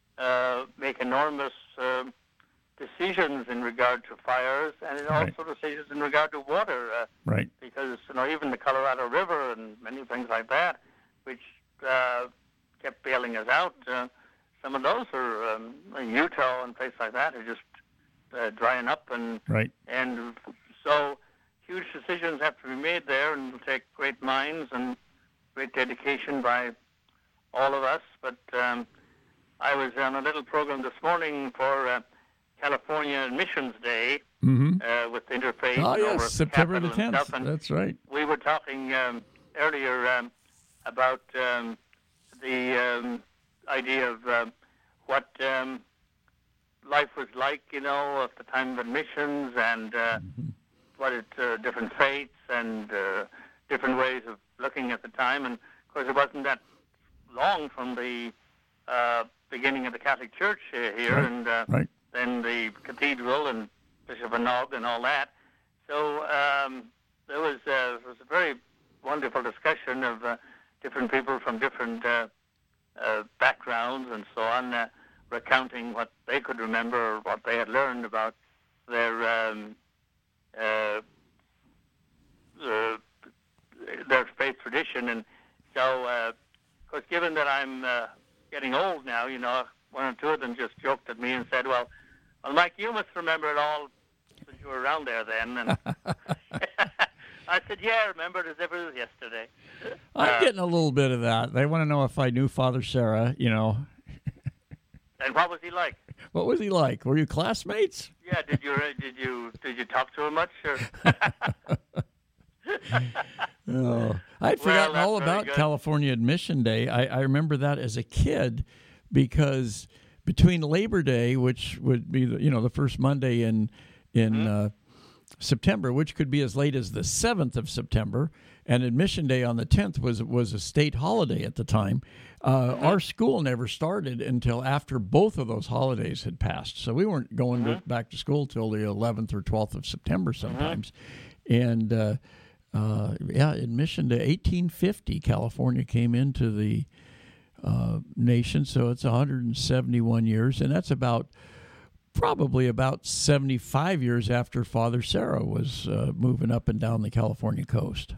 uh, make enormous uh, decisions in regard to fires, and right. also decisions in regard to water. Uh, right. Because, you know, even the Colorado River and many things like that, which uh, kept bailing us out. Uh, some of those are um, in Utah and places like that are just uh, drying up, and right. and so huge decisions have to be made there, and it'll take great minds and great dedication by all of us. But um, I was on a little program this morning for uh, California Admissions Day mm-hmm. uh, with Interfaith. Oh, over yes, September the Capitol and tenth. stuff, and That's right. we were talking um, earlier um, about um, the um, idea of um, what um, life was like, you know, at the time of admissions, and uh, mm-hmm. what it, uh, different faiths and uh, different ways of looking at the time. And, of course, it wasn't that long from the uh, beginning of the Catholic Church uh, here, right. and uh, right. then the cathedral and Bishop Anog and all that. So um, there was, uh, it was a very wonderful discussion of uh, different people from different uh, uh, backgrounds and so on, uh, recounting what they could remember or what they had learned about their um, uh, uh, their faith tradition. And so, uh, of course, given that I'm uh, getting old now, you know, one or two of them just joked at me and said, well, well, Mike, you must remember it all since you were around there then. And I said, yeah, I remember it as if it was yesterday. I'm uh, getting a little bit of that. They want to know if I knew Father Serra, you know. And what was he like? What was he like? Were you classmates? Yeah, did you did you did you talk to him much? Or? Oh, I'd forgotten well, all about good. California Admission Day. I, I remember that as a kid because between Labor Day, which would be the, you know the first Monday in in mm-hmm. uh, September, which could be as late as the seventh of September, and Admission Day on the tenth was was a state holiday at the time. Uh, mm-hmm. Our school never started until after both of those holidays had passed, so we weren't going mm-hmm. to, back to school till the eleventh or twelfth of September sometimes, mm-hmm. and. Uh, Uh, yeah, admission to eighteen fifty, California came into the uh, nation, so it's one hundred seventy-one years, and that's about probably about seventy-five years after Father Serra was uh, moving up and down the California coast.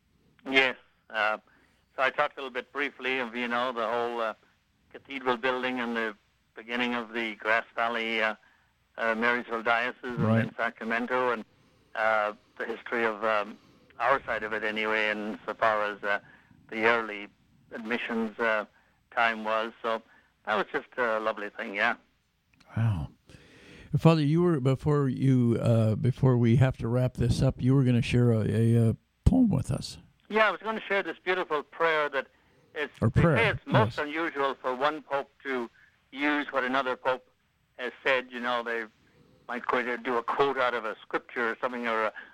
Yes. Uh, so I talked a little bit briefly of, you know, the whole uh, cathedral building and the beginning of the Grass Valley uh, uh, Marysville Diocese right. in Sacramento, and uh, the history of um, our side of it anyway, and so far as uh, the early admissions uh, time was. So that was just a lovely thing, yeah. Wow. Father, you were, before you, uh, before we have to wrap this up, you were going to share a, a, a poem with us. Yeah, I was going to share this beautiful prayer that it's, or they prayer. say it's most yes. unusual for one pope to use what another pope has said. You know, they might go to do a quote out of a scripture or something, or a,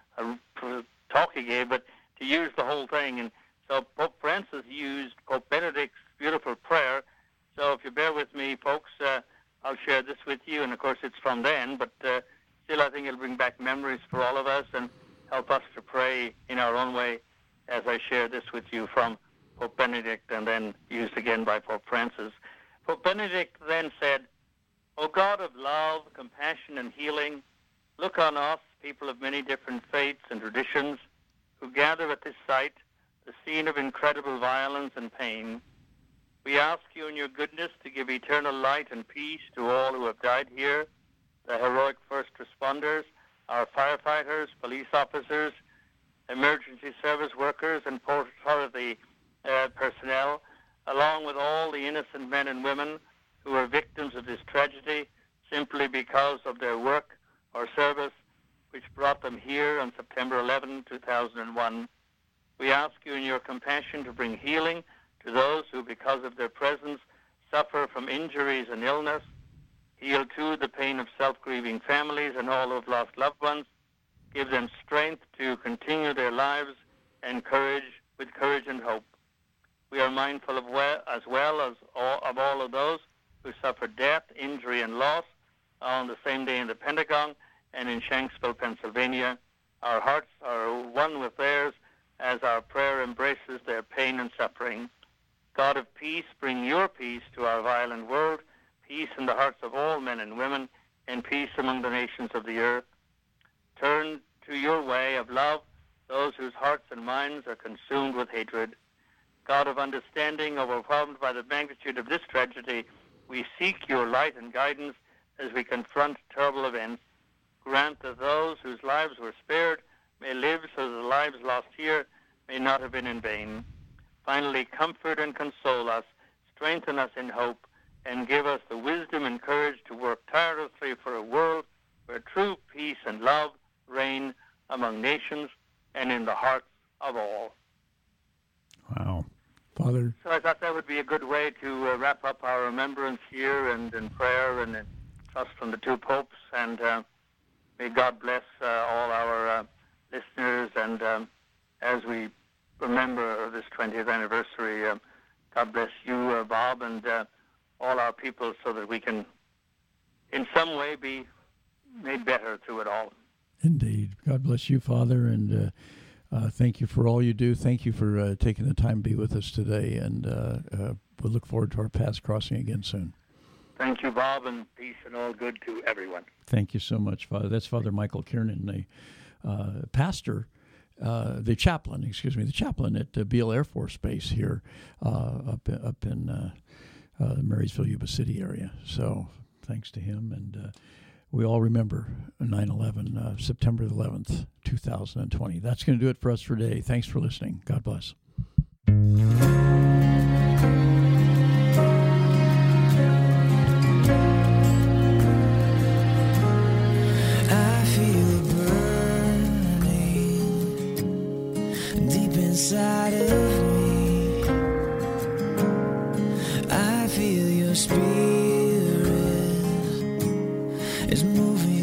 a talk he gave, but to use the whole thing. And so Pope Francis used Pope Benedict's beautiful prayer. So if you bear with me, folks, uh, I'll share this with you. And, of course, it's from then, but uh, still I think it'll bring back memories for all of us and help us to pray in our own way as I share this with you from Pope Benedict and then used again by Pope Francis. Pope Benedict then said, O God of love, compassion, and healing, look on us, people of many different faiths and traditions, who gather at this site, the scene of incredible violence and pain. We ask you in your goodness to give eternal light and peace to all who have died here, the heroic first responders, our firefighters, police officers, emergency service workers, and Port Authority uh, personnel, along with all the innocent men and women who are victims of this tragedy simply because of their work or service, which brought them here on September eleventh, two thousand one. We ask you in your compassion to bring healing to those who, because of their presence, suffer from injuries and illness. Heal, too, the pain of self-grieving families and all who have lost loved ones. Give them strength to continue their lives and courage, with courage and hope. We are mindful of well, as well as all, of all of those who suffered death, injury, and loss on the same day in the Pentagon and in Shanksville, Pennsylvania. Our hearts are one with theirs as our prayer embraces their pain and suffering. God of peace, bring your peace to our violent world, peace in the hearts of all men and women, and peace among the nations of the earth. Turn to your way of love those whose hearts and minds are consumed with hatred. God of understanding, overwhelmed by the magnitude of this tragedy, we seek your light and guidance as we confront terrible events. Grant that those whose lives were spared may live so that the lives lost here may not have been in vain. Finally, comfort and console us, strengthen us in hope, and give us the wisdom and courage to work tirelessly for a world where true peace and love reign among nations and in the hearts of all. Wow. Father. So I thought that would be a good way to uh, wrap up our remembrance here and in prayer and in trust from the two popes. And uh, may God bless uh, all our uh, listeners. And um, as we remember this twentieth anniversary, uh, God bless you, uh, Bob, and uh, all our people, so that we can in some way be made better through it all. Indeed. God bless you, Father, and uh, uh, thank you for all you do. Thank you for uh, taking the time to be with us today, and uh, uh, we'll look forward to our paths crossing again soon. Thank you, Bob, and peace and all good to everyone. Thank you so much, Father. That's Father Michael Kiernan, the uh, pastor, uh, the chaplain, excuse me, the chaplain at uh, Beale Air Force Base here uh, up, up in uh, uh, the Marysville, Yuba City area. So thanks to him, and uh, we all remember nine eleven, uh, September eleventh, two thousand twenty. That's going to do it for us for today. Thanks for listening. God bless. I feel burning deep inside of me. I feel your spirit is moving